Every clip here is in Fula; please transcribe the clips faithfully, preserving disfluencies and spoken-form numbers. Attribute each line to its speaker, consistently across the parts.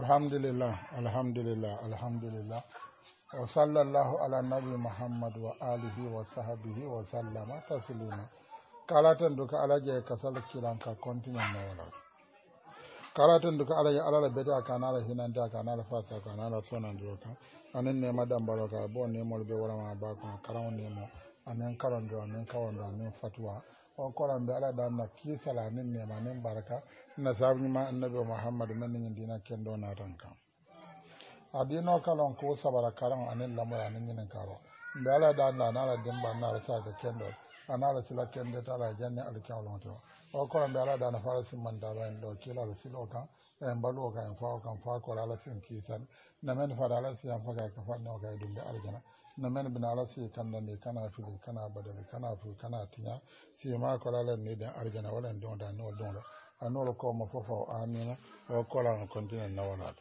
Speaker 1: alhamdulillah alhamdulillah alhamdulillah wa sallallahu ala nabi muhammad wa alihi wa sahbihi wa sallama taslima kalatan duka alaje kasal kiran ka continue na wala kalatan duka alaje alala beta kanala hinanta kanala fasa kanala sonan duka anen ne madam baraka bo ne mo be wala ma ba ko karam ne mo anen karon do anen kawon do anen fatwa o koran be ala dan na kisala nen ne manen baraka na sabni ma annabi muhammad men ni dina kendo na tanka adino kalon ko sabara karan anen lamara nen nen karo be ala dan na na demba na sa ka kendo anala sila kende tala janne alkawlon to o koran be ala dan na fara simman da ban do kila silo kan en balu kan fa kan fa ko ala sin kisan na men fara ala siyan fa ka fa no ga dum da aljana na men bin ala si kan ne kana fili kana badale kana fu kana tinya si ma ko ala ne da aljana wala don da no don la anolo ko mo fofo amina o ko la continue na wala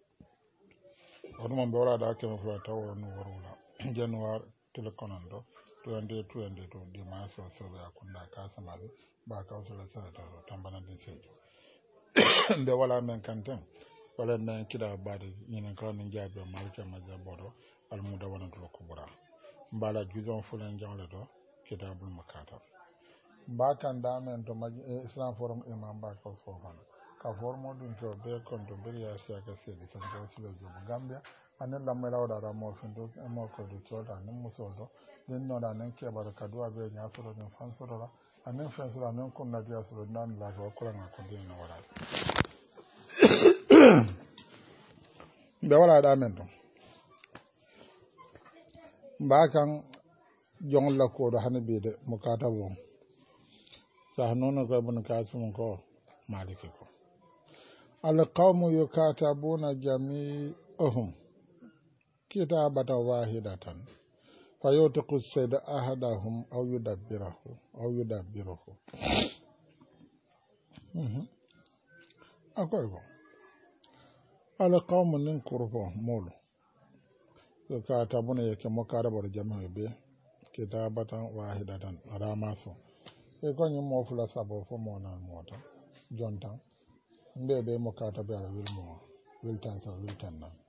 Speaker 1: odum be wala da ke mo fa taw no warula januar telekonando twenty twenty-two di ma so so ya kunda ka samabe ba ka so la sa ta tambana din sejo nde wala men kanten wala men kida baade ñinen ko ni jaabe malika mazaboro al mudawana to kubra mbala juzon fulan jangle do kitabul makata mbakan da men to maji islam forum imam ba ko sofan ka formo dun to be kon to be ya sia ka se di santo silo jo gambia anen la mela wada da mo findo mo ko do to da nan muso do den no da nan ke baraka do be nya so do fan so do anen fan so nan kon na dia so nan la ko ko na ko din na wala be wala da men to mbakan jong la ko do hanabi de mukata bo sa nono ko bun kasum ko maliki ko al qawmu yukatabuna jami'uhum kitabata wahidatan fayutiqu sayd ahadahum aw yudabbirahu aw yudabbiruhu mhm akoy ko al qawmu nin kurbo molo yukatabuna yake mokara bar jami'u be kitabatan wahidatan aramaso e ko nyum mo fula sabo fo mo na mota jontan mbe be mo kata be ala wil mo wiltan sa wiltan na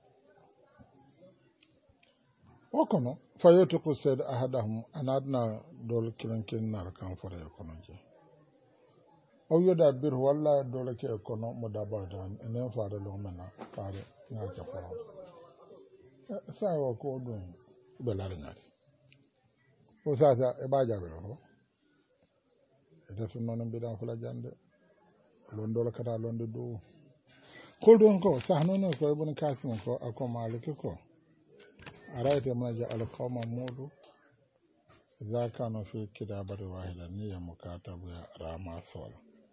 Speaker 1: o kono fayoto ko sed ahadahum anadna dol kilan kin nar kan fore kono je o yoda bir walla dol ke kono mo dabar dan enen faade lo mena faade na ta fara sa wo ko dum be la ngari o sa sa e ba jabe lo ete sunnono mbiɗan fula jande londolo kata londe dow kol ɗon ko sahnono ko ibn kasim ko ako maliki ko arayte maja alqawma muɗu zakano fi kidabati wahida niya mukatabu ya rama sola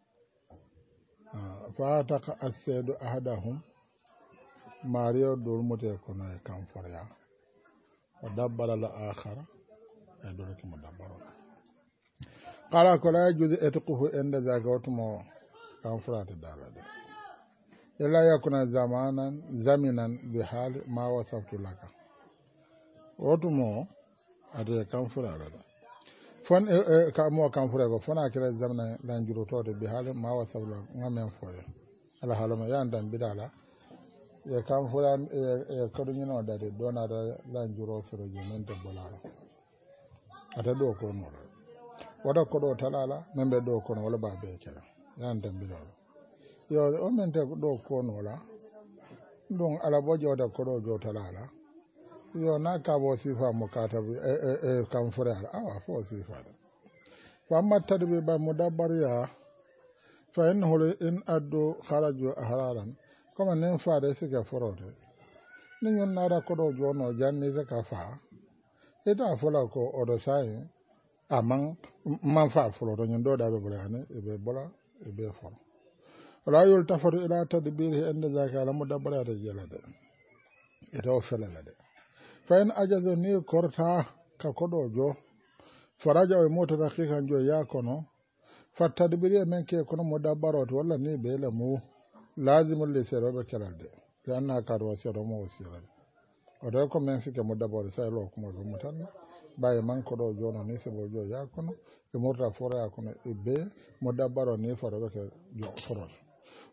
Speaker 1: fataka assedu ahadahum mario dolmute kono e kam forya o dabbara la akhara e dolki mo dabbaro qala ko la yajuzu etquhu inda zaka watmo kan furata dalade illa yakuna zamanan zaminan bi hali ma wasaftu laka watmo ade kan furata fon ka mo kan furata fona kira zamana lan juroto bi hali ma wasaftu ngamen foye ala halama yandan bidala e kan furan e kadunino dade dona da lan juro soro je men bolala ata do ko mo wada ko do talala membe do kono wala ba be kala yan dambilol yo o mente do kono la don ala bojo wada ko do jo talala yo na ka bo sifa mukata e e e kan fura awa fo sifa fa amma tadbi ba mudabbar ya fa innahu in addu kharaju ahraran kama nen fa de siga forode ni yon nada ko do jo no janni ka fa eta fola ko odo sai amang man fa folo to nyondo da be bolane e be bola e be fo wala yul tafaru ila tadbiri inda zaka la mudabbara da jelade e to fela la de fa in ajazu ni korta ka kodo jo faraja e mota da kikan jo ya kono fa tadbiri men ke kono mudabbaro to wala ni be la mu lazimul li sirabe kelade yanna ka do sero mo wasira o do ko men sike mudabbaro sai lo ko mo mutanna baye man ko do jono ni sebo jo ya kono e morta fora ya kono e be mo dabbaro ni faro ke jo foro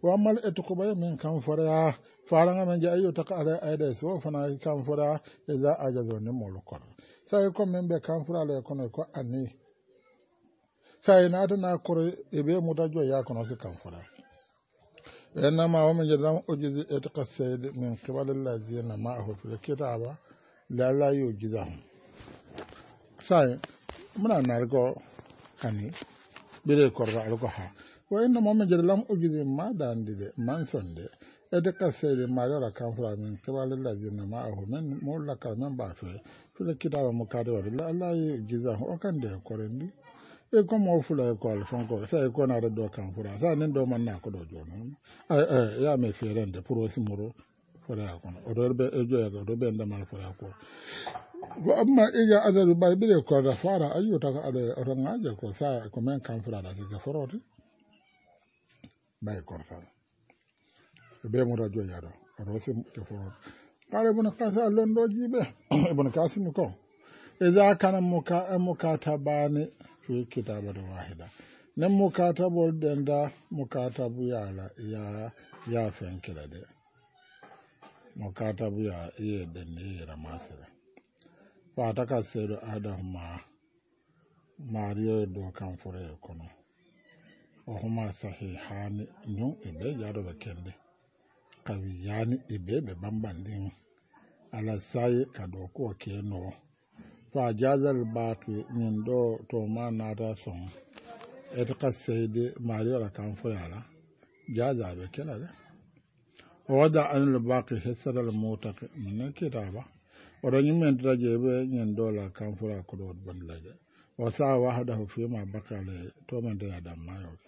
Speaker 1: wa mal etqubay min kan fara faranga men jayo taka ala ayda so fana kan fara iza ajazo ne molko sai ko men be kan fara le kono ko ani sai na ta na kore ebe mutajo ya kono se kan fara enama wa men jadam ujizi etqasayid min qibal allazina ma'ahu fil kitaba la la yujizahum sai muna nargo kani bire korra alko ha wa inna momen jere lam ujude ma dandide man sonde e de kasere ma yora kan fura min kebal lazina ma ahu men mo la ka men ba fe fule kitaba mo kade wa la la yujiza o kan de korendi e ko mo fula ko al fonko sai ko na do kan fura sa nen do man na ko do jono eh ya me ferende pour osimoro fura ko o do be e joya do be ndamal fura ko wa amma iya azalu bai bile ko da fara ayyuta ka ada ran aje ko sa ko men kan fura da ga foroti bai ko fara be mo radio yaro ro sim ke foroti kare bun kasa londo jibe bun kasim ko idza kana muka mukatabani fi kitabati wahida nan mukatabol denda mukatabu yala ya ya fen kila de mukatabu ya iye denne ramasira fata ka seedo adahuma mario do kan fore kono o huma sahihani nyum ibe jado be kende kawiyani ibe be bambandin ala sai kado ko keno fa jazal batu nyin do to mana da son et ka seede mario la kan fore ala jaza be kala de wada an al baqi hisal al mutaqi min kitaba oɗo ñimmen traje ɓe ñen dola kan fura ko ɗo bandiraje o saha wahadahu fima bakale to men de adam mayoɓe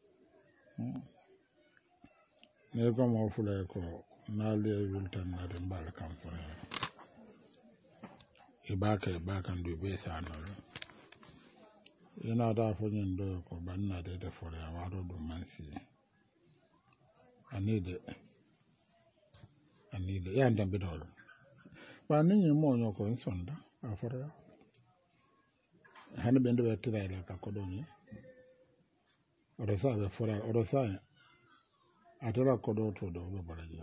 Speaker 1: ne comme o fulay ko naali e wiltannade mbal kan fura e baka e bakan du ɓe sanol inata fo ñen ɗo ko bannade de fore a waɗo ɗum mansi anide anide yan dambitol ba ni yin mo nyo ko sonda afara han be ndo tira ila ka kodoni oro sa be fora oro sa atara kodo to do be baraji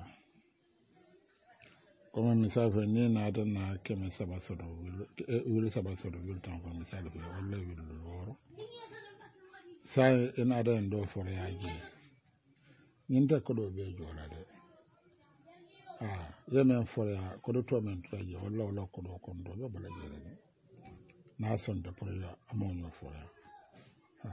Speaker 1: como misal fe ni na da na ke me saba so do wil saba so do wil tan ko misal be wala wil loro sa ina da ndo fora yaji ninta kodo be jola de ah yemen foya ko do to men traje walla walla ko do kon do bala jere na son de pour ya amonyo foya ha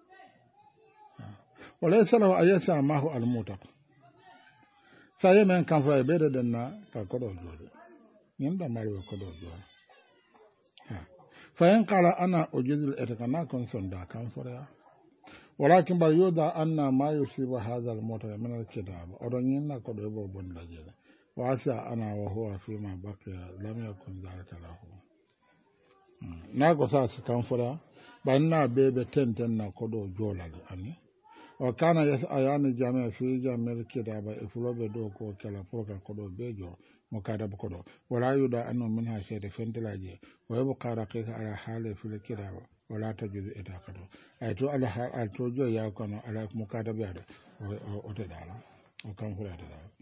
Speaker 1: wala sala ayasa ma hu al mutaq sa yemen kan fa be de denna ka ko do jode nim da mari ko do jode ha fa en kala ana ujizul etakana kon son da kan foya walakin ba yoda anna ma yusibu hadha al mutaq min al kitab odon yinna ko do bo bon la jere wasa ana wa huwa fi ma baqiya lam yakun zalika lahu na ko sa kan fura banna bebe tenten na ko do jolal ani o kana yas ayani jami'a fi jami'ar kidaba ifulobe do ko kala proka ko do bejo mo kada ko do wala yuda annu minha shayda fentilaje wa yabqa raqiqa ala hali fi kidaba wala tajuz itaqadu ay to ala hal to jo ya kono ala mo kada be ada o te dala o kan fura te dala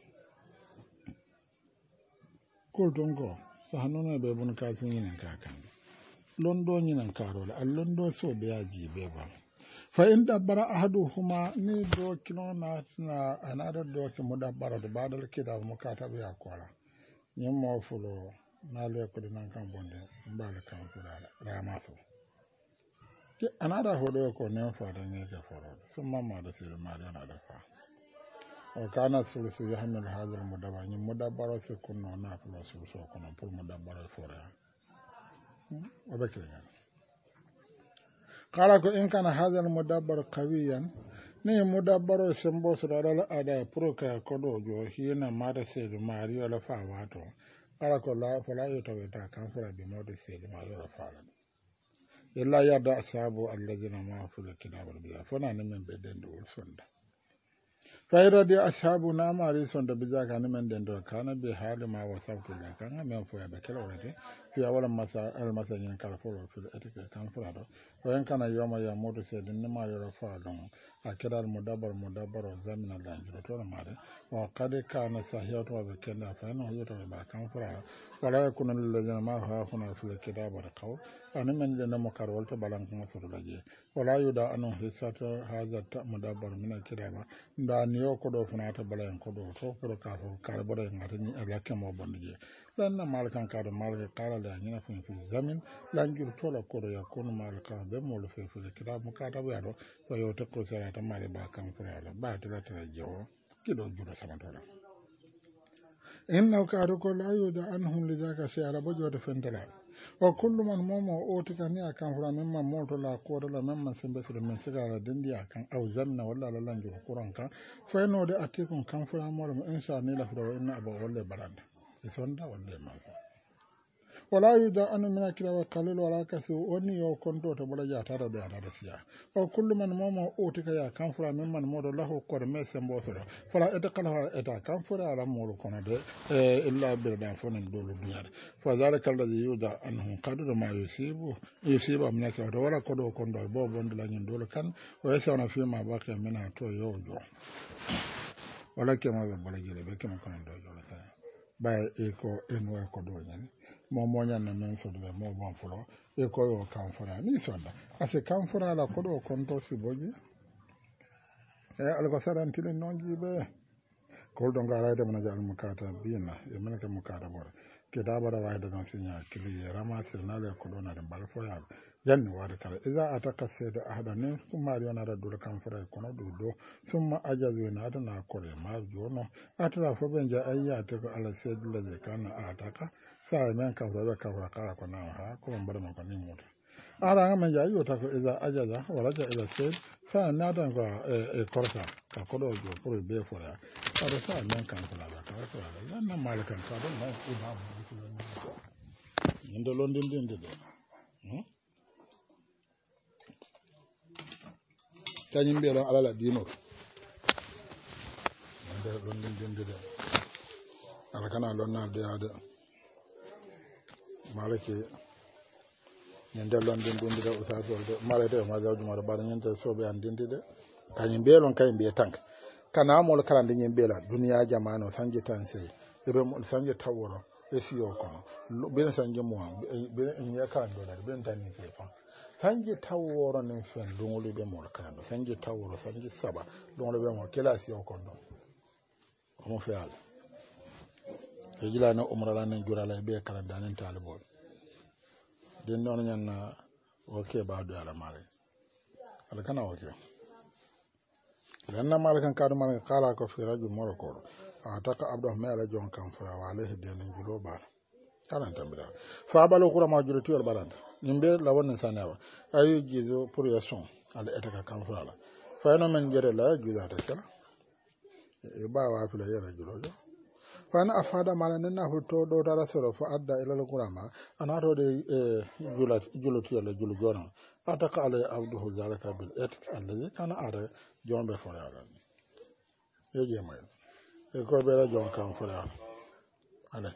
Speaker 1: kolton ko so hannono ɓe bon kasi ñinen ka kan londo ñinen karole al londo so ɓe yaji ɓe ba fa in dabbara ahaduhuma ni do kino natna anaɗa doke mo dabbara to baɗal kiɗa mo kataɓe yakkola ñimmo fulo naale kode nan kan bonde mbala kan fuɗaɗa ramaso anaɗa hoɗo ko nen fata ñeke forode summamaɗa sire maɗa anaɗa fa o kana sulusu yahmil hadal mudabbar ni mudabbaro se kunno na fulo sulusu kono pour mudabbaro fora o be kenya kala ko in kana hadal mudabbar qawiyan ni mudabbaro sembo so dala ada pour ka ko do jo hina mada se do mari wala fa wato kala ko la fala yo taweta kan fora bi mode se do mari wala fa la illa yada asabu alladhina ma fil kitabul biya fona ni men be dendo sonda fayra de ashabu na mari son da bizaka ni men den do kana be hali ma wasaftu la kan men fo ya be kala wate fi awala masa al masanin kala fo fi etike kan fo do o en kana yoma ya modu se den ma yoro fa don akira al-mudabbar mudabbar wa zamina lanjiro to mare wa qad kana sahiyatu wa kenda fa no yoto ba kan fara wala yakunu lil ladina ma ha huna fil kitaba qaw an men de mo kar walta balan kan so laje wala yuda anu hisata hadha ta mudabbar min al-kitaba nda niyo ko do funa ta balan ko do to ko ka fo kar bare ngata ni ala kemo bondje dan na mal kan ka do mal kala da ni na fi zamin lanjiro to la ko do yakunu mal ka be mo lo fi fil kitaba mo ka ta ba do to yo to ko sara ta mare ba kan fara ba ta ta jawo kido judo sama tola inna ka ado ko la yuda anhum lidaka shay ala bojo to fentala wa kullu man momo o tikani akan fura men man moto la ko la men man sembe sire men sigara dendi akan au zanna walla la lanjo kuran kan fa no de atikon kan fura mo insha Allah la fura inna aba walla baranda e sonda walla ma wala yuda anu mina kira wa kalil wala kasi woni yo konto to bala ja tara do ada siya o kullu man momo o tika ya kan fura men man modo lahu ko me sembo so fala eta kala eta kan fura ala molo kono de e illa birda fonen dolu dunyar fa zalika alladhi yuda anhu qadru ma yusibu yusiba min ka do wala ko do kondo bo bondo la nyin dolu kan o yasana fi ma baqi mina to yo jo wala ke ma be bala jere be ke ma kono do jo la ba e ko en wa ko do nyen mo moñan na men so de mo bon fulo e ko yo kan fara ni sonda ase kan fara la ko do konto si boji e algo saran kile non jibe ko do ngara de mona jall mukata bina e men ke mukata bor ke da bara wa de non sinya kile rama sirnale ko do na de bal fo ya janni wada kala iza ataka sedo ahada ne kuma riona da dole kan fara ko no do summa ajazu na da na kore ma jono atara fo benja ayya ta ko ala sedo le kana ataka sa men ka fara ka fara kala ko na ha ko bar man ko ni mota ara men ja yo ta ko iza ajaza wala ja iza sed sa na da ko e korta ka ko do jo pour be fora ara sa men kan fara ka ko ala na malakan ka do na ko ba ndo londin din de hmm kañum mbiyeɗon alala dinor nde londin dindide ala kana lonnade yaade malaki ñin nde londin dindide usasolde malete ma jawjumaɗo mbaɗa ñinte sooɓe an dindide kañum mbiyelon kay mbiye tanka kana molo kala nde ñin mbiyela duniya jamano sanji tan sey eɓe mo sanji tawworo e siyo kono ɓen sanji mo ɓen ñe kala dolade ɓen tanni sey fan sanji tawworo nen fen dungolu be mo kala sanji tawworo sanji saba dungolu be mo kila siyo kono mo fe ala e jila na umra la nen jurala be kala danen talibol den non nyanna o ke ba do ala mare ala kana o ke dan na mare kan ka do mare kala ko fi rajul moroko ataka abdu ma ala jon kan fara wa alayhi den julo ba kalan tambira fa balo kura ma julo tiyor balanda nimbe la wonna sanawa ayu jizo pour yason ala etaka kan fara fa no men jere la juza ta kala e ba wa fi la yara julo jo fana afada mala nenna to do dara soro fa adda ila al-qurama ana to de julat julati yalla julu jona ataka ala abduhu zalika bil etk alladhi kana ara jombe fo yalla yeje may e ko be la jon kan fo yalla ale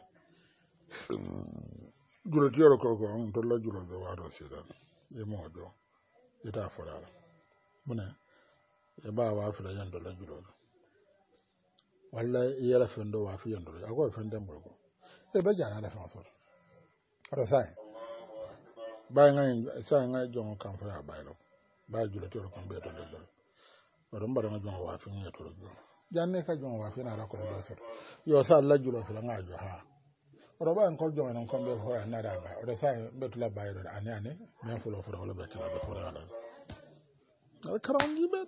Speaker 1: julati yalla ko ko on to la julo do wado sidan e mo do ita fo yalla mune e ba wa fi la yando la julo walla yela fendo wa fi yando ago fende mbolgo e be jana da fa so ara sai ba ngai sai ngai jongo kan fa ba lo ba julo to ko be to do do ro mbara ma jongo wa fi ngai to do janne ka jongo wa fi na ra ko do so yo sa la julo fi la ngai jo ha ro ba en ko jongo nan ko be fo na da ba ro sai be to la ba yo ani ani men fu lo fo lo be kala be fo la al karam jibe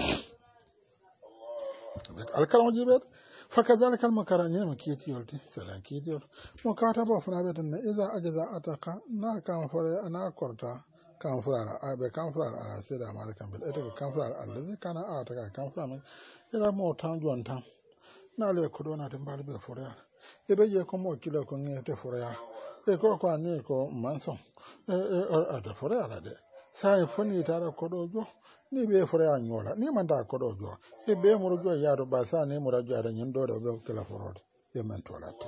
Speaker 1: alkalam jibet fakadhalika almakaranya makiti yolti salan kiti yol mo kata ba funa betan na iza ajaza ataka na kan fara ana korta kan fara abe kan fara ala sida malakan bil eta kan fara allazi kana ataka kan fara ila mo tan jontan na le ko dona tan balbe fora e be je ko mo kilo ko ngete fora e ko ko ani ko manson e e ata fora ala de sai foni tara ko dojo ni be fora anyola ni manda ko dojo e be mo rojo yaado ba sa ni mo rojo ada nyindo do be kala forode e men tolate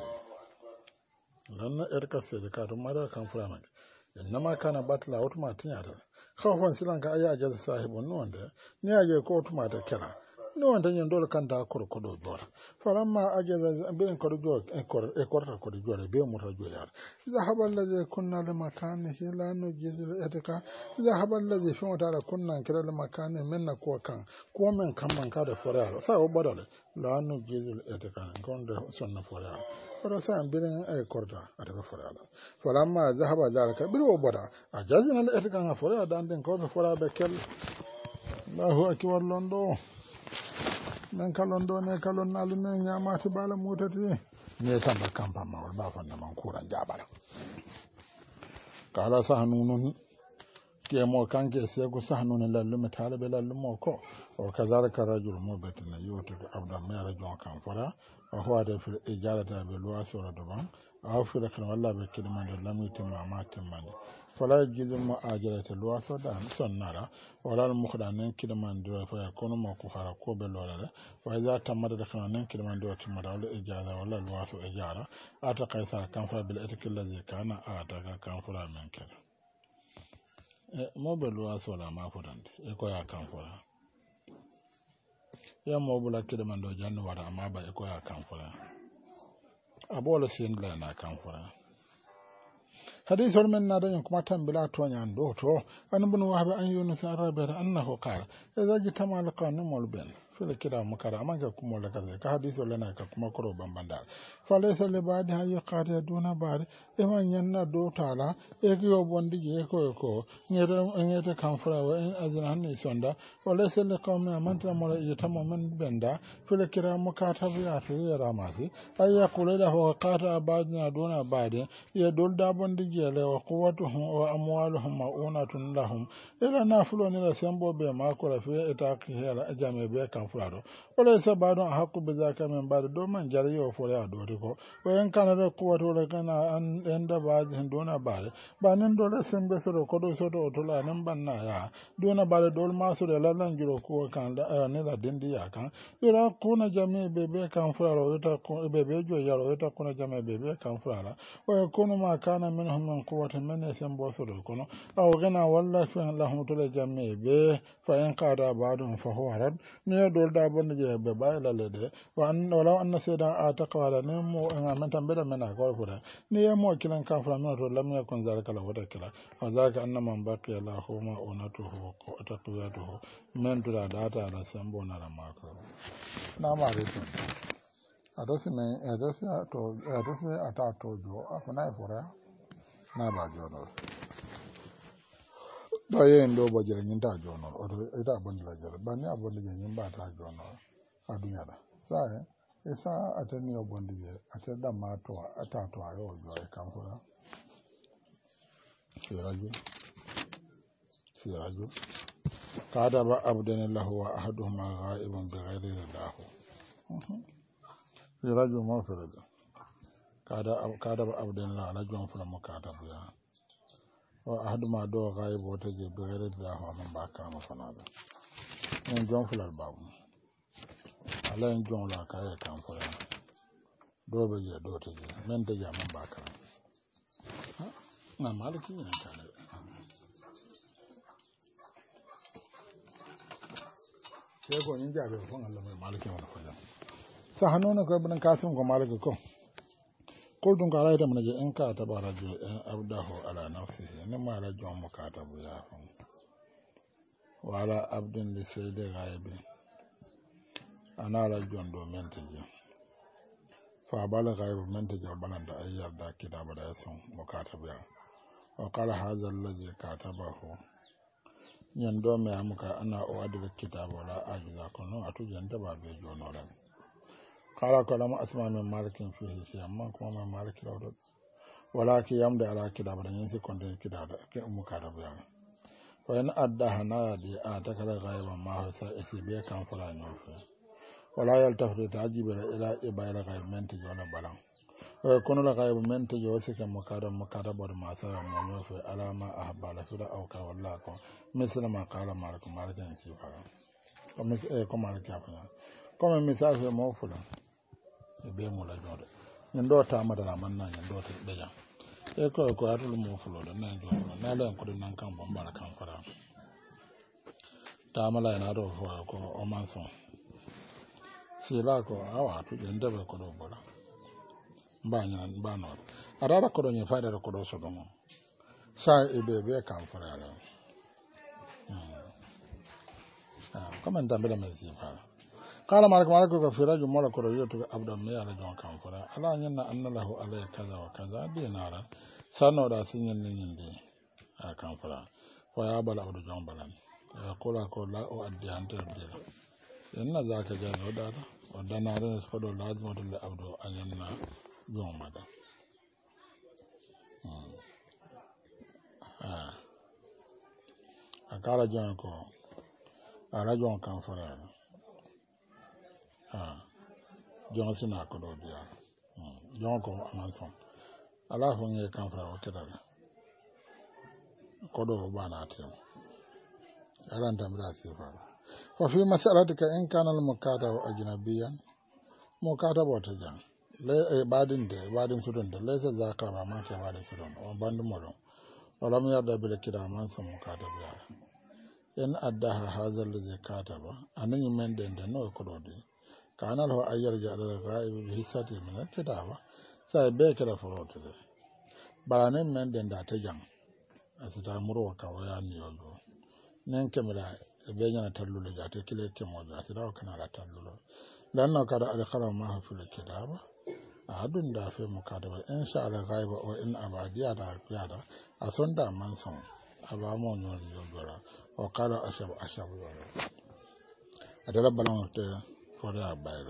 Speaker 1: lanna er ka se ka do mara kan fura man nama kana batla automatic nyata khawfan silan ka aya jaza sahibu nonde ni aje ko tuma ta kera no wanda nyen dole kan da kor ko do jora falamma ajaza bin ko do jora e kor e kor ko do jora be mu ta jora zahaba allazi kunna li makanihi la nujizu etika zahaba allazi fi mutara kunna kira li makani minna ko kan ko men kan man ka da foralo sa o bodale la nujizu etika gonde sonna foralo fara sa birin ay korda ata foralo falamma zahaba zalika bir o boda ajazina li etika nga foralo dan den ko be foralo be kel Allahu akbar londo men kalon do ne kalon nalu ne nyamati bala mutati ne tamba kampa mawol ba fanda man kuran jabala kala sahanunun ke mo kanke se ko sahanun lallu metale be lallu mo ko o kazalika rajul mubatina yutu abda me rajul kan fara o hawada fil ijarata be luwaso do ban aw fil kan walla be kidman de lamiti mamatin man fala jizu mu ajarata luwaso da sonnara wala mukhdanin kidman do fa kono mo ko fara ko be lolale wa za tamada da kan kidman do timada wala ijara wala luwaso ijara ata kaisa kan fara bil etikil ladhi kana ata kan fara men kala e mo be luwaso la ma fodande e ko ya kan fara ya mo bula kidman do janno wara amma ba e ko ya kan fara abola sin la na kan fara حديث من نادى كما تنبلا تونيان دوتو أن ابن وهب أن يونس الرابع أنه قال إذا اجتمع القانون والبين في الكلام مكرا ما كم ولا كذا كحديث لنا كما كرو بمبندار فليس لبعضها يقارئ دون بعض إما يننا دو تعالى إيكو بندي إيكو إيكو نير نير كانفرا وإن أذنهن يسوندا وليس لقوم من تمر يتم من بندا في الكلام مكاتب يأتي راماسي أي يقول له قارئ بعضنا دون بعض يدل دابندي jele wa quwwatuhum wa amwaluhum ma'unatun lahum ila nafulu ni la sembo be ma ko la fi itaqi hela ajame be kan fulado wala sabadu hakku be zaka men bado do man jare yo fo ya do ko o en kana de quwwatu la kana an enda baaji dona bare ba nan do la sembe so ko do so do to la nan banna ya dona bare do ma so la lan juro ko kan da ne la dendi ya kan ira kuna jame be be kan fulado ita ko be be jo yaro ita kuna jame be be kan fulado o kono ma kana minhum من قوة من يسمى بوصركم أو غنى والله فإن لهم تلجمع به فإن قاد بعضهم فهو رد نيدول دابون جيب بايلا لدي وأن ولو أن سيدا آتق على نمو إن من تنبدا من أقول فلا نيمو كلا كافر منه لم يكن ذلك له وتكلا وذلك أن من بقي له ما أونته وتقويته من تلا داتا على سنبونا لما أكبر نعم عليكم أدوسي من أدوسي أدوسي أتاتو جو أفناء فرا na ba jono da yen do ba jere nyin ta jono o to ita bon la jere ba ni abon de nyin ba ta jono adunya da sa e sa atani o bon de ata da ma to ata to ayo jo e kan fura fi rajul fi rajul kada ba abdan lahu wa ahaduhuma ghaibun bi ghairi lahu fi rajul ma fi rajul kada kada ba abdan la ala jon fula mo kada buya o ahaduma do gaibo to je bere da ho man ba ka ma fanada en jon fula babu ala en jon la ka e kan fula do be je do to je men de ya man ba ka na maliki ne kana sai ko nin jabe fon Allah mai maliki wala fa sa hanona ko ibn kasim ko maliki ko قلت قال ايضا من ان كاتب رجل ابده على نفسه انما رجل مكاتب يا وعلى عبد لسيد غائب انا رجل دو من تجي فبالغ غائب من تجي بلند ايار دا كتاب دا يسون مكاتب يا وقال هذا الذي كاتبه يندو مي امكا انا اودل الكتاب ولا اجزا كنو اتو جنتبا بيجو نورن قال كلام أسماء من مالك فيه شيء ما كم من مالك لورد ولكن يمد على كده بدن ينسي كنت كده كمكاتب يعني وإن أدها نادي أتكلم غيبا ما هو سيبيه كان فلان يوفي ولا يلتفت تعجب إلى إبايل غيب من تجونا بلان ويكون الغيب من تجوسي كمكاتب مكاتب ودما سر من يوفي على ما أحبال فلا أو كولاكم مثل ما قال مالك مالك ينسي فلان ومثل إيه كم مالك يفعل كم مثال في موفلا be mo la jode ndo ta madara man na ndo ta beja e ko ko atul mo fulo da na jo na la ko nan kan bon bala kan fara tamala ina do fo ko o manson sila ko awa tu je ndebe ko do bola mbanya mbano arara ko do nye faida ko do so do mo sa ebe be kan fara la ah kama ndambela mezi fara kala malik malik ko fira ju mola ko do yoto abdan me ala jon kan fara ala nyanna annallahu alay kaza wa kaza dinara sano da sinyen ni nyinde a kan fara wa ya bala do jon balan ko la ko la o addi hanter de inna zaka jazo da o danare ko do lazimatu li abdu anyanna jon mada ah akala jon ko ala jon kan fara ah jon sina ko do dia jon ko amanson ala fo nge kan fara o kedala ko do bana tem ala ndamra sifa fa fi mas'alatika in kana al mukatabu ajnabiyan mukatabu tajan le badin de badin sudun de le za ka ba ma ke badin sudun o bandu modo wala mu yarda bil kiraman sun mukatabu ya in addaha hadha alladhi kataba anan men den de no ko do de kana lo ayyar ja da ghaib bi hissati min kitaba sai be kira foroto de baranen men den da tajan asita muro ka waya ni yodo nen kemira be nyana tallulo ja te kile kemo ja asita kana la tallulo dan no kada al khalam ma fi kitaba adun da fe mukataba insha Allah gaiba o in abadiya da yada asonda manson aba mo nyon yogora o kala ashab ashab yoro adala balon te fore abayra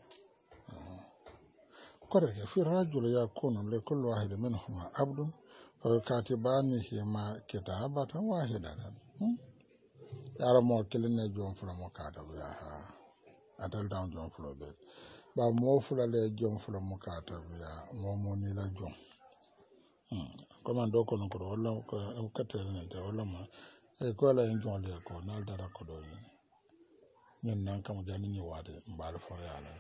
Speaker 1: kore ke fi rajul yakunu li kulli wahid minhum abdun fa katibanihi ma kitabatan wahidatan yara mo kilne jom fula mukataba ya ha adal down jom fula be ba mo fula le jom fula mukataba ya mo mo ni la jom komando ko no ko wala ko katere ne te wala ma e ko la en jom le ko nal dara ko do ni nyen nan kam jani ni wade mbal fo yala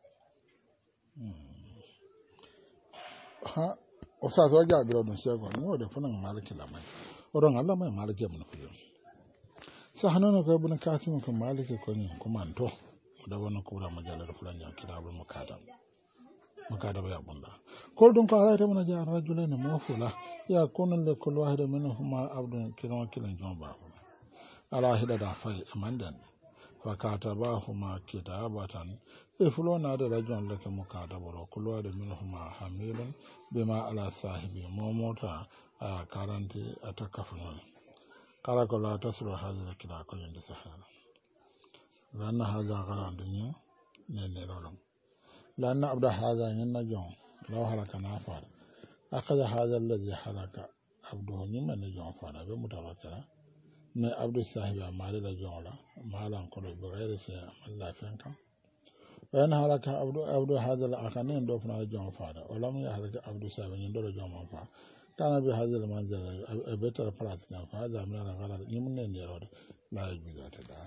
Speaker 1: ha o sa so ja biro no se ko no de fana maliki la mai o don Allah mai maliki mun fiyo sa hanono ko ibn kasim ko maliki ko ni komando da wannan kura majalar fulan ya kitabul mukadam mukadam ya bunda ko don ko ala ta mun ja rajulain mafula ya kunun li kulli wahid minhuma abdun kiran kilan jomba ala hida da fai amandan fa katabahuma kitabatan ifulona da rajon lake mukadabaro kullu wahid minhuma hamilun bima ala sahibi momota a karanti atakafun kala ko la tasru hadha kida ko yende sahara lanna hadha qaran dunya ne ne rolom lanna abda hadha yanna jon law halaka nafar akaza hadha alladhi halaka abdu nyima ne jon fara be mutawakkala ne abdu sahibi amale la jon la malan ko do gere se Allah fenka wan halaka abdu abdu hadha al akhanin do fana jon fara wala mu ya halaka abdu sahibi ndo do jon fa kana bi hadha al manzal a better place kan fa hadha min al gharar nyimne ne ro la yuza ta da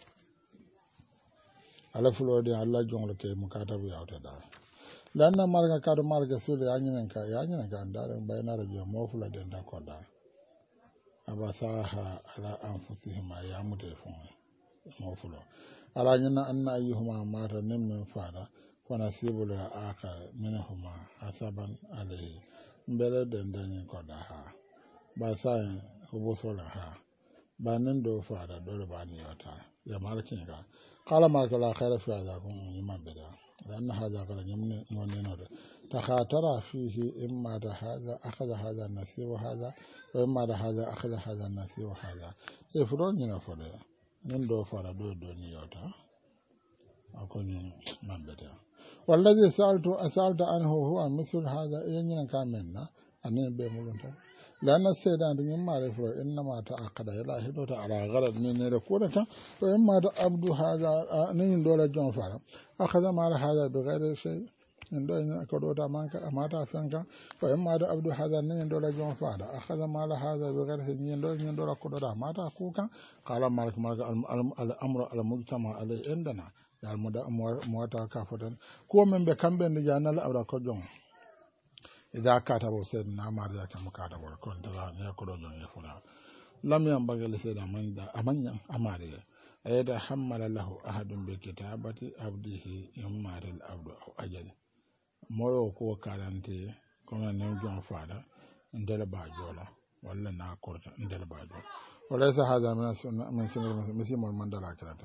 Speaker 1: ala fulo de Allah jon lo ke mukatabu ya ta da dan na marga ka do marga sule yanyen ka yanyen ka ndare bayna ra jo mo fula de nda ko da abasaha ala anfusihim ya mutefun mo fulo ala nyina anna ayyuhuma mata nim fara fa nasibu la aka minhuma hasaban alayhi mbele de ndanyi ko da ha ba sai hubo sola ha ba nan do fara dole ba ni yota ya malkin ga qala ma kala khaira fi hada kun imam bida لأن هذا قال يمن ونينور تخاطر فيه إما هذا أخذ هذا النسيب وهذا وإما هذا أخذ هذا النسيب وهذا يفرون ينفر نندو فرا دو دنيوتا أكون من بدا والذي سألت أسألت عنه هو مثل هذا إن كان منا أن بمولنتا لأن السيدان يما عرفوا إنما تأكد إلى هدوة على غرض من ركودة وإما أبدو هذا نين دولة جون فارم أخذ مال هذا بغير شيء إن دولة كدوة ما تعرفينك وإما أبدو هذا نين دولة جون فارم أخذ مال هذا بغير شيء نين دولة نين دولة كدوة ما تعرفوك قال مالك مالك الأمر المجتمع عليه عندنا يعني موتا كافرين كو من بكمبين لجانا لأبدا كجون إذا كاتبوا سيدنا ماريا كم كاتبوا كنت لا يأكلوا جون يفلا لم ينبغي لسيدنا من دا أمانيا أماريا ayda hammala lahu ahadun bi kitabati abdihi immar al abdu aw ajal moyo ko karante kono ne jon faada ndel ba jola walla na korta ndel ba jola وليس هذا من السنة من سنة مسلم المندل كذا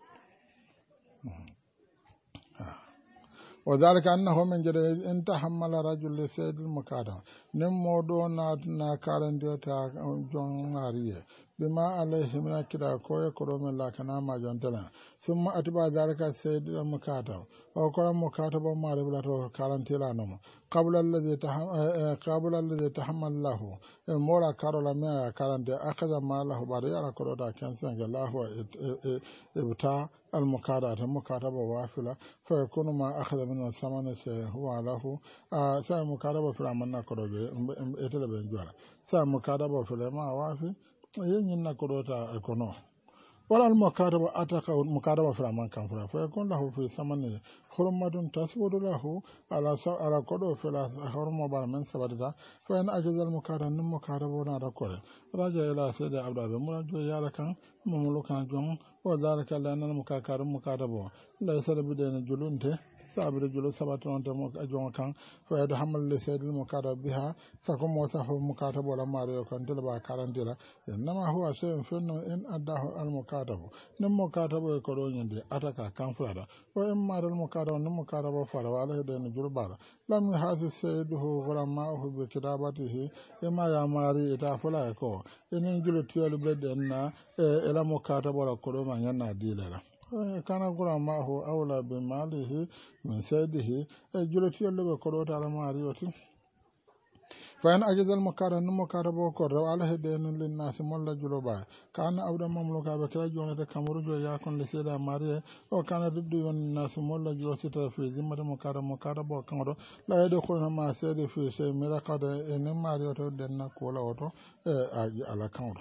Speaker 1: وذلك أنه من جد إن تحمل رجل لسيد المكاتب نمو دون نا كارن ديوتا جون عارية بما عليه من كده كوي كروم الله كنا ما جنتنا ثم أتبع ذلك السيد المكاتب أو كلام مكاتب ما ربلا كارن تلا نوم قبل الذي تحمل قبل الذي تحمل له مورا كارولا ما كارن دي أخذ ما له باريا كرودا كنسان الله هو إبتاع المكاتب المكاتب وافلا فيكون ما أخذ منه الثمن هو له سا مكاتب في الأمانة كروجي إتلا بنجوالا سا مكاتب في الأمانة وافي yin na kodota ekono wala al mukaraba ataka mukaraba fra man kan fra fa kon lahu fi samani hurmatun tasbudu lahu ala ala kodo fila hurma bar man sabada fa in ajazal mukaraba nim mukaraba na da kore raja ila sayyida abda murajo yala kan mumulukan jon wa zalika lana al mukakarum mukaraba la yasal bidena julunte sabir julo sabaton to mo ajon kan fa yada hamal li sayyidil mukarrab biha sakum wa sahu mukatab wala mariyo kan tel ba karantila inma huwa shay'un fi in addahu al mukatab nim mukatab ko do nyinde ataka kan fara wa in mar al mukatab nim mukatab fara wala de ni julbara lam hasu sayyiduhu ghulama'uhu bi kitabatihi ima ya mari ita fula ko inin julo tiyol bedde na ela mukatab wala ko do ma nyanna dilera kana gura ma ho awla bi malihi min saydihi e juloti yolle be ko do tala mari yoti fa en ajizal makara no makara bo ko raw ala hedden lin nas molla julo ba kana awda mamluka be kala jonata kamuru jo ya kon le seda mari o kana duddu yon nas molla julo sita fi zimmata makara makara bo kamro la yede ko na ma sede fi sey mira kada en mari to den na ko la oto e ala kamro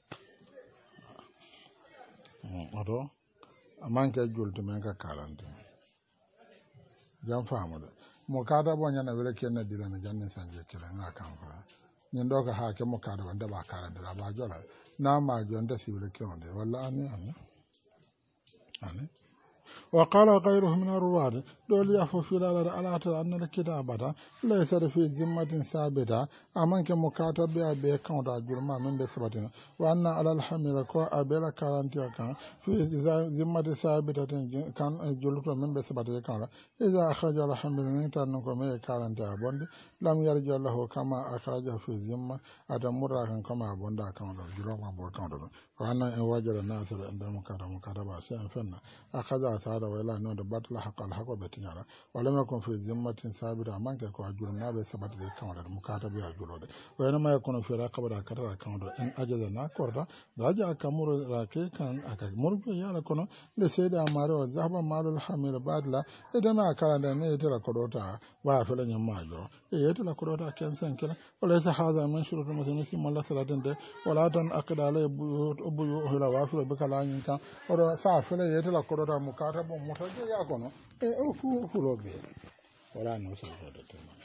Speaker 1: oto amanke julti men ka karante jam famude mo kada bo nyana wele kenna dilana janne sanje kila na kan fa nyen do ka ha ke mo kada wanda ba karante la ba jola na ma jonda si wele kende walla ani ani ani وقال غيره من الرواد دول يفو في الأرض على أن الكتابة ليس في ذمة ثابتة أمانك مكاتب بأبي كوندا جرما من بسبتنا وأن على الحمل كو أبيلا كارانتيا كان في ذمة ثابتة كان جلوت من بسبتنا كان إذا أخرج الحمل من تنكو مي كارانتيا بوند لم يرجع له كما أخرج في ذمة أتمر كما بوند كوندا جرما بو كوندا وأن إن وجد الناس عند مكاتب مكاتب شيئا فنا أخذ هذا ولا نود بطل حق الحق بتنيارا ولم يكن في ذمة ثابتة من كو أجرنا بسبت ذي كوندا مكاتب يجلود وإنما يكون في رقبة كتر كوندا إن أجزنا كوردا راجع كمر راكي كان أكمر يالا كونو لسيد أمارو ذهب مال الحمل بعدلا إذا ما كان نيتلا كروتا وافلا نماجو يتلا كروتا كنسن كلا وليس هذا من شروط المسلمين ولا سلاتين ولا تن أكد عليه بيو هلا وافلا بكلا ينكا ولا سافلا يتلا كروتا مكاتب متجه يا كونو إيه أفو فلوبي ولا نوصل هذا تمام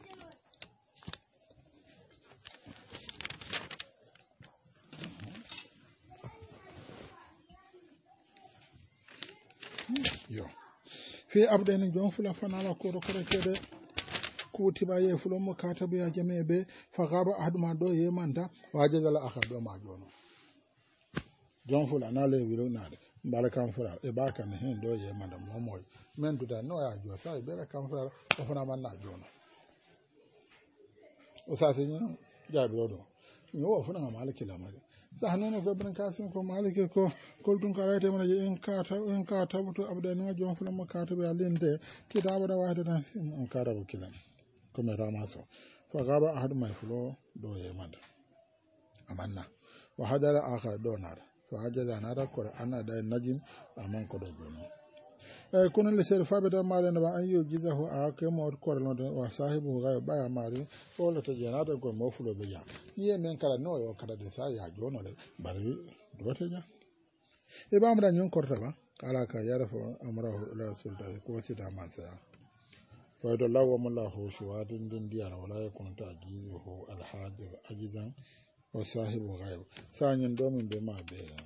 Speaker 1: yo fi abdeni jon fula fanala koro koro kede kutiba ye fulo mo katabe ya jamebe fa gaba ahaduma do ye manda wajala akhado ma jono jon fula na le wiro na de barakan fula e baka ne hen do ye manda mo moy men duda no ya jo sai bere kan fula o fana man na jono o sa tin jabi do ni wo funa maliki la mari sahnono ko ben kasim ko maliki ko koltun ka rayte mana en kata en kata to abdani jon fula mo kata be alinde kitaba da wahda tan en kata bo kilan ko me ramaso fa gaba ahad mai fulo do ye manda amanna wa hadara akhar do nar fa hajaza nara ko ana da najim amon ko do jono e kono le ser fabe da mare na ba an yo gizahu a ke mo ko no wa sahibu ga ba ya mare ko le te janata ko mo fulo be ya ye men kala no yo kada de sa ya jono le bari do te ja e ba amra nyon korta ba kala ka yarfa amrahu ila sulta ko sida man sa wa da lawa mallahu shuwadin din diya wala yakun ta gizuhu alhadir ajizan wa sahibu ghaib sanyin domin be ma be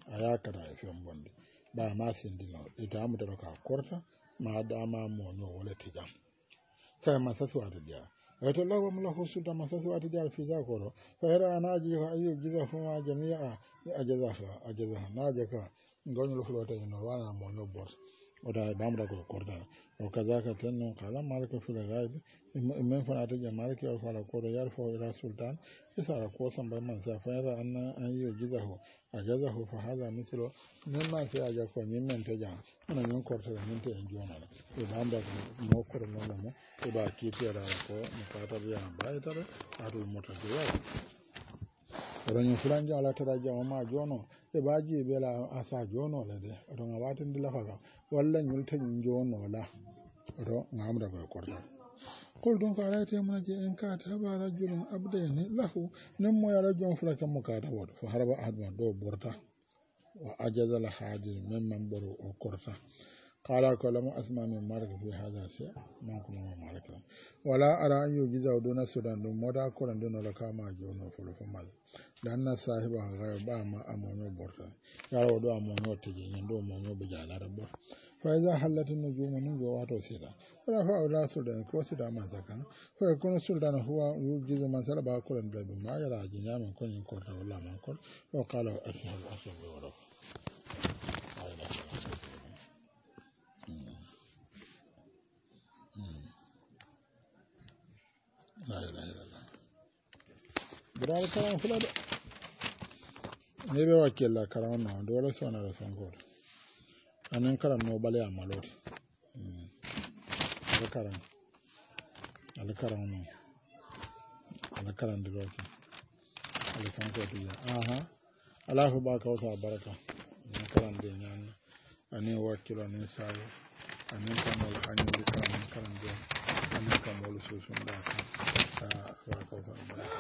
Speaker 1: aya kada e fiyon bonde ba ma sindino ita mu da ka korta ma dama mo no wala tijam sai masasu ata dia wato lawa mula husulta masasu ata dia fi zakoro fa hera anaji fa ayu giza fuma jami'a ajazaha ajazaha najaka ngonyul flota no wana mo no bor oda bamra ko korda o kazaka tanno kala malaka fil ghaib men fa ata ja malaka o fala ko yar fo ila sultan isa ko san ba man sa fa hera anna ayu gizahu ajazahu fa hada mislo men ma sai aja ko nyin men te ja ana nyon korta men te enjona e bamra ko mo ko no mo e ba kiti ara ko mo kata biya ba ita re atu mota de ronyo fulanja ala tada jama ma jono e baji be la asa jono le de ronga watin dila faga walla nyulta jono la ro ngamra ko korta kol don ka rayte mun je en ka ta ba rajulun abdani lahu nem mo yara jon fulaka mo ka ta wod fa haraba adma do borta wa ajaza la hadir memman boru o korta قال كلام أسمع من مالك في هذا الشيء ما كنا مالك ولا أرى أن يجزء دون السودان دون مودا كورن دون لك ما جون فلو فمال لأن صاحبها غير ما أمونو بورتا يا ودو أمونو تجي يندو أمونو بجانا ربور فإذا حلت النجوم من جواتو سيدا ولا فأولا سودان كو سيدا ما سكن فيكون السودان هو يجز من سلبا كورن بلد ما يرى جنيا من كون ينكورتا ولا من كور وقال أشهد أشهد ورب لا إله إلا الله برال كلام فلاد نبي وكيل لا كلام ما دولا سونا رسون كور أنا كلام نو بالي أمالوت على كلام على كلام نو على كلام دلوقتي على سون كور تيجا آها الله فبارك وسع بركة كلام دينيا أنا وكيل أنا سايو أنا كمال أنا كلام كلام دين أنا كمال سوسون داس فبارك وسع بركة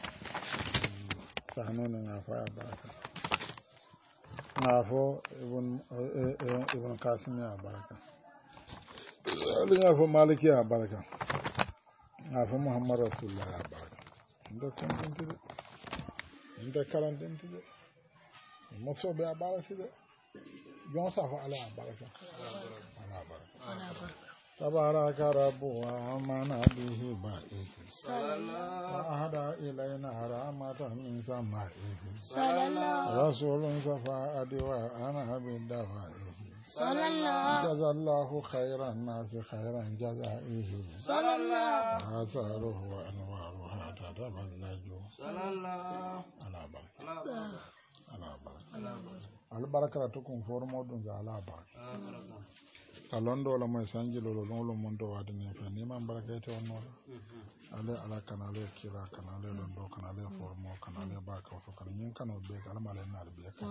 Speaker 1: سهنون نافع بركة نافو ابن ابن قاسم يا بركة نافو مالك يا بركة نافو محمد رسول الله يا بركة عندك كم تنتظر عندك كلام تنتظر مصوب يا بركة جون صافو على بركة على بركة على بركة تبارك رب ومن به بائه صلى الله وأهدى إلينا رحمة من سمائه صلى الله رسول صفاء وأنا بالدفائه صلى الله جزى الله خير الناس خيرا جزائه صلى الله آثاره وأنوارها تتبلج صلى الله على بركة على بركة على بركة تكون فورمود على بركة kalondo la moy sanjilo lo lo mondo wadi ne fa ni man barakete onno ale ala kanale kira kanale londo kanale formo kanale ba ka so kan nyin kano be kala male na be ka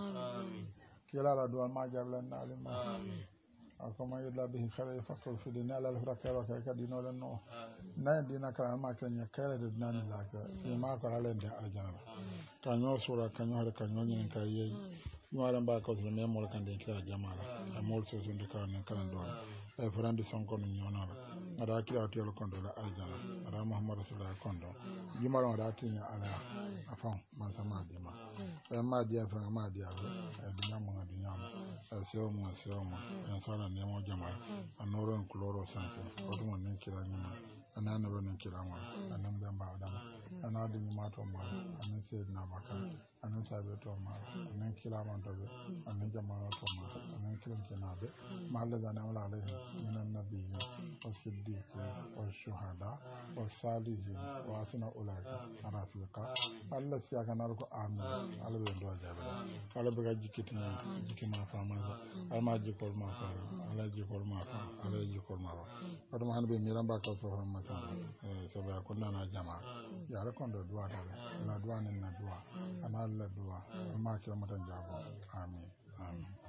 Speaker 1: kila la do ma jarla na ale ma akoma yalla bi khale fakol fi dina la fraka wa ka dino la no na dina ka ma ka nya kala de nan la ka e ma ko ala de aljana kanyo sura kanyo har kanyo nyin ka yi wala ba ko so ne mo kan de kila jamala amol so so de kan kan do e frandi sonko no nyona ada kila to ko do la aljana ada muhammad rasulullah kondo jumala ada tinya ala afan man sama dima e ma dia fa ma dia e dunya mo dunya mo e so mo so mo en sala ne mo jamala anoro en kloro sante o dum nen kila nyima anana ro nen kila mo anan bamba adama anadi ma to ma anan sayyidina bakar anan sabe to ma anan kila man to anan jama'a to ma anan kilan kenabe ma Allah da na wala alaihi minan nabiyyin was-siddiqin wash-shuhada was-salihin wa asna ulaika rafiqa Allah siya kanar ko amin Allah be do jabe Allah be gaji kitina jikima fama alma jikol ma fa Allah jikol ma fa Allah jikol ma fa to man be miran ba ka so fa ma ta so ba ko na jama'a ya ra kon do duwa ta na duwa ne na duwa ana Allah duwa ma kira matan jabo amin amin